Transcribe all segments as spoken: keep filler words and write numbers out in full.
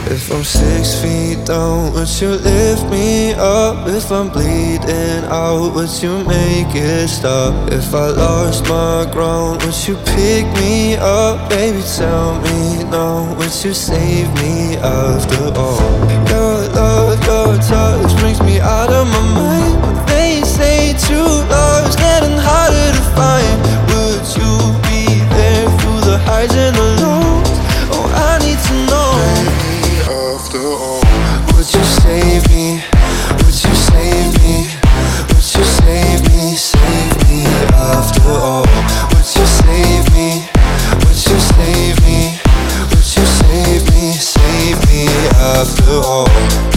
If I'm six feet down, would you lift me up? If I'm bleeding out, would you make it stop? If I lost my ground, would you pick me up? Baby, tell me now, would you save me after all? Your love, your touch brings me out of my mind. But they say true love's getting harder to find. Would you be there through the highs and the lows? Oh, I need to know. After all, would you save me? Would you save me? Would you save me? Save me after all. Would you save me? Would you save me? Would you save me? Save me after all.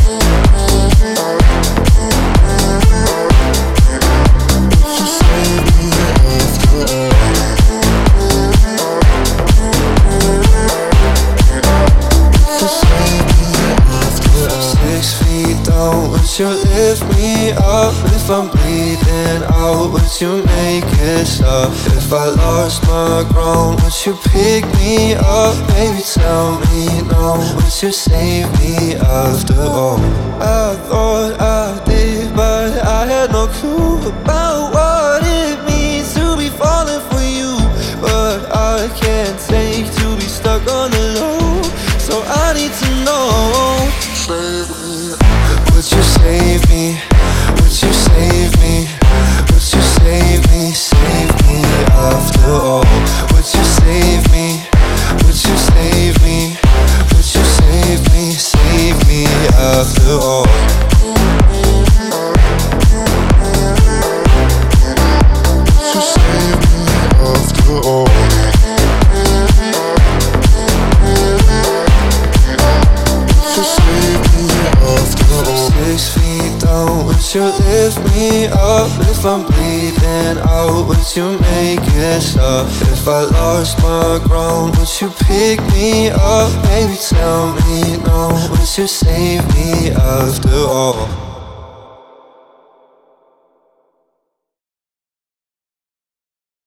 Would you lift me up? If I'm bleeding out, would you make it stop? If I lost my ground, would you pick me up? Baby, tell me now, would you save me after all? I thought I did, but I had no clue about what it means to be falling for you. But I can't take to be stuck on the low, so I need to know. Save me. Would you save me? Would you save me? Would you save me? Save me after all. Would you save me? Would you save me? Would you save me? Save me after all. Would you save me after all? Six feet down, would you lift me up? If I'm bleeding out, would you make it stop? If I lost my ground, would you pick me up? Baby, tell me now, would you save me after all?